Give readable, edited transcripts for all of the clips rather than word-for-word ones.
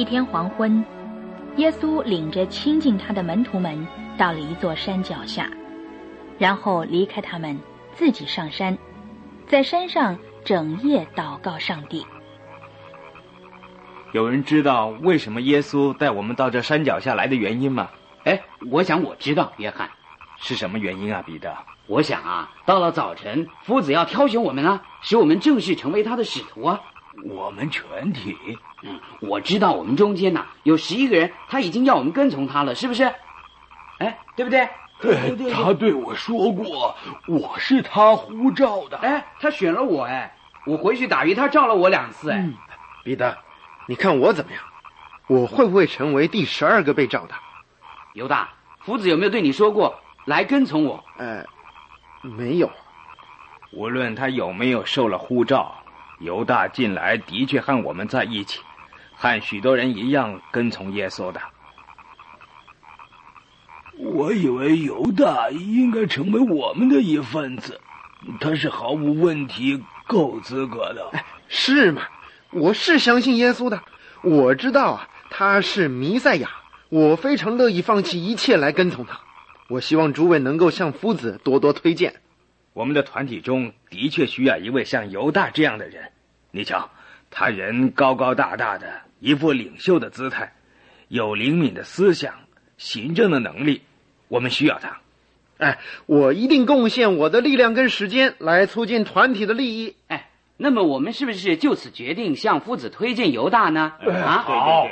一天黄昏，耶稣领着亲近他的门徒们到了一座山脚下，然后离开他们，自己上山，在山上整夜祷告上帝。 有人知道为什么耶稣带我们到这山脚下来的原因吗？ 我想我知道，约翰。 是什么原因啊，彼得？ 我想啊，到了早晨，夫子要挑选我们啊，使我们正式成为他的使徒啊。 我们全体？ 我知道我们中间有11个人，他已经要我们跟从他了，是不是？对不对？ 对，他对我说过，我是他呼召的。 他选了我，我回去打鱼，他召了我2次。 彼得，你看我怎么样？我会不会成为第12个被召的？ 犹大，夫子有没有对你说过来跟从我？ 没有。 无论他有没有受了呼召，犹大近来的确和我们在一起，和许多人一样跟从耶稣的。 我以为犹大应该成为我们的一份子，他是毫无问题、够资格的。 是吗？我是相信耶稣的，我知道他是弥赛亚，我非常乐意放弃一切来跟从他。我希望诸位能够向夫子多多推荐。 我们的团体中的确需要一位像犹大这样的人。你瞧，他人高高大大的，一副领袖的姿态，有灵敏的思想，行政的能力，我们需要他。 我一定贡献我的力量跟时间来促进团体的利益。 那么我们是不是就此决定向夫子推荐犹大呢？ 好。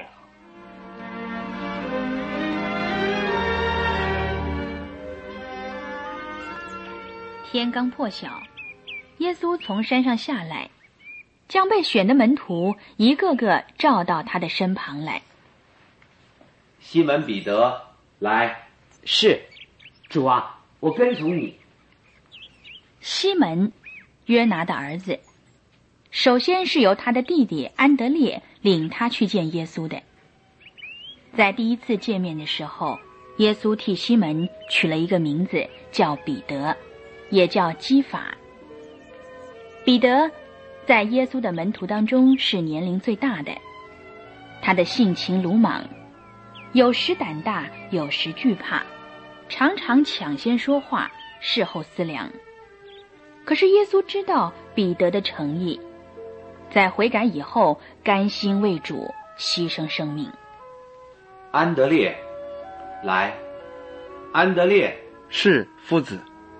天刚破晓，耶稣从山上下来，将被选的门徒一个个召到他的身旁来。 西门彼得，来。 是，主啊，我跟从你。 西门，约拿的儿子，首先是由他的弟弟安德烈领他去见耶稣的。在第一次见面的时候，耶稣替西门取了一个名字，叫彼得，也叫基法。彼得在耶稣的门徒当中是年龄最大的，他的性情鲁莽，有时胆大，有时惧怕，常常抢先说话，事后思量。可是耶稣知道彼得的诚意，在悔改以后，甘心为主牺牲生命。 安德烈，来。安德烈。 是，夫子。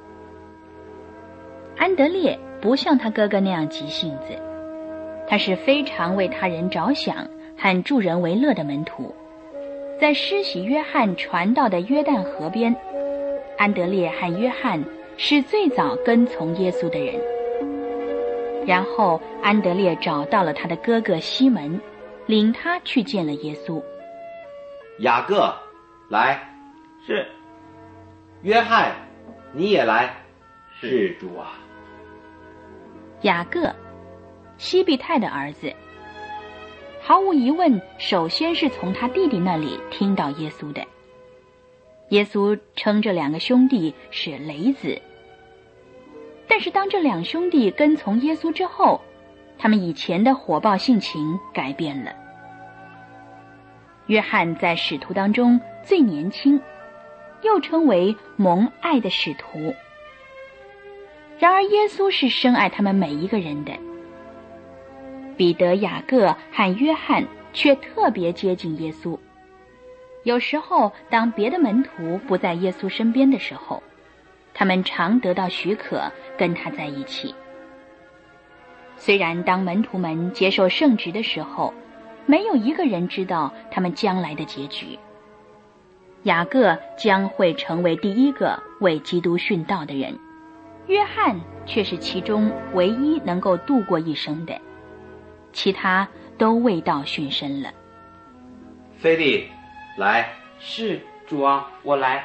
安德烈不像他哥哥那样急性子，他是非常为他人着想和助人为乐的门徒。在施洗约翰传道的约旦河边，安德烈和约翰是最早跟从耶稣的人。然后安德烈找到了他的哥哥西门，领他去见了耶稣。 雅各，来。 是。 约翰，你也来。是，主啊。 雅各，西庇太的儿子，毫无疑问，首先是从他弟弟那里听到耶稣的。耶稣称这2个兄弟是雷子。但是当这2兄弟跟从耶稣之后，他们以前的火爆性情改变了。约翰在使徒当中最年轻，又称为蒙爱的使徒。然而耶稣是深爱他们每一个人的。彼得、雅各和约翰却特别接近耶稣。有时候当别的门徒不在耶稣身边的时候，他们常得到许可跟他在一起。虽然当门徒们接受圣职的时候，没有一个人知道他们将来的结局。雅各将会成为第一个为基督殉道的人，约翰却是其中唯一能够度过一生的，其他都未到殉身了。 腓力，来。 是，主啊，我来。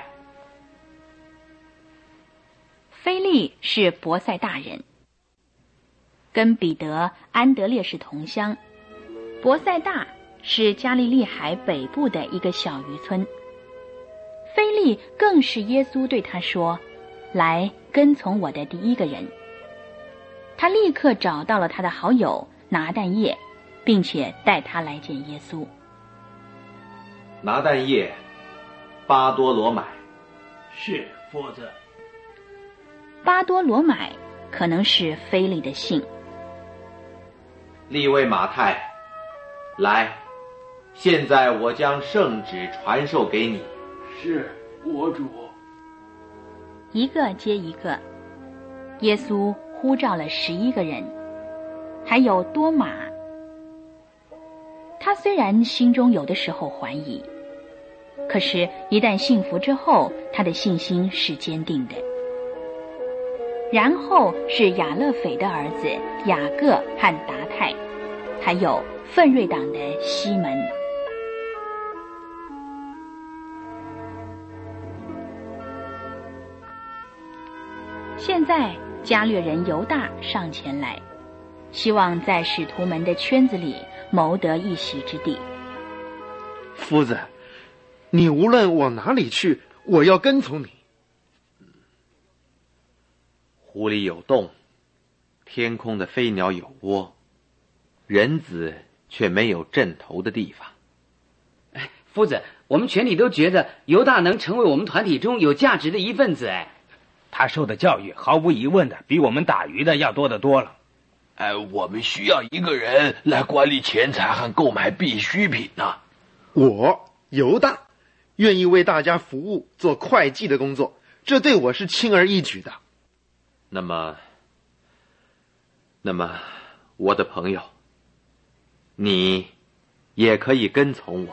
腓力是伯赛大人，跟彼得、安德烈是同乡。伯赛大是加利利海北部的一个小渔村。腓力更是耶稣对他说，来跟从我的第一个人。他立刻找到了他的好友拿但业，并且带他来见耶稣。 拿但业、巴多罗买。 是夫子。 巴多罗买可能是腓力的姓。 利未马太，来，现在我将圣旨传授给你。 是我主。 一个接一个，耶稣呼召了11个人，还有多马。他虽然心中有的时候怀疑，可是一旦信服之后，他的信心是坚定的。然后是亚勒斐的儿子雅各和达太，还有奋锐党的西门。现在加略人犹大上前来，希望在使徒们的圈子里谋得一席之地。 夫子，你无论往哪里去，我要跟从你。 湖里有洞，天空的飞鸟有窝，人子却没有枕头的地方。 夫子，我们全体都觉得犹大能成为我们团体中有价值的一份子。 他受的教育毫无疑问的比我们打鱼的要多得多了。 我们需要一个人来管理钱财和购买必需品呢。 我犹大愿意为大家服务，做会计的工作，这对我是轻而易举的。 那么，我的朋友，你也可以跟从我。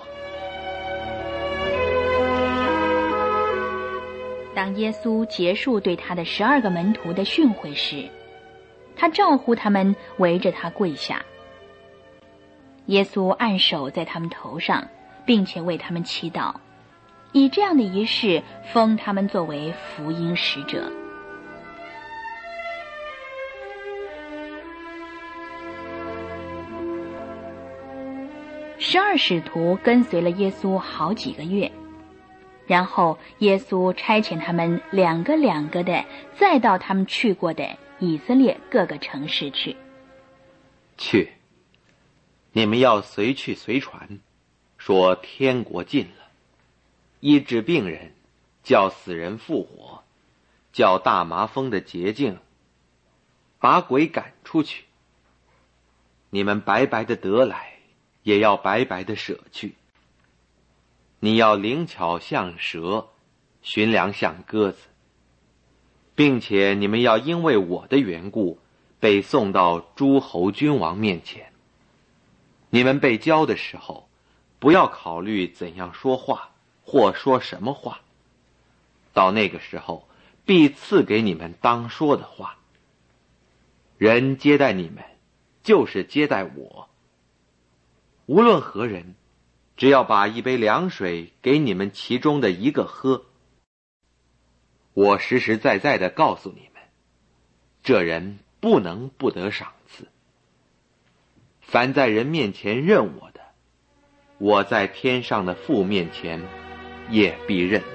当耶稣结束对他的12个门徒的训诲时，他招呼他们围着他跪下。耶稣按手在他们头上，并且为他们祈祷，以这样的仪式封他们作为福音使者。12使徒跟随了耶稣好几个月，然后耶稣差遣他们两个的再到他们去过的以色列各个城市去。 去，你们要随去随传，说天国近了，医治病人，叫死人复活，叫大麻风的洁净，把鬼赶出去。你们白白的得来，也要白白的舍去。你要灵巧像蛇，驯良像鸽子，并且你们要因为我的缘故被送到诸侯君王面前。你们被教的时候，不要考虑怎样说话或说什么话，到那个时候必赐给你们当说的话。人接待你们，就是接待我。无论何人，只要把一杯凉水给你们其中的一个喝，我实实在在地告诉你们，这人不能不得赏赐。凡在人面前认我的，我在天上的父面前也必认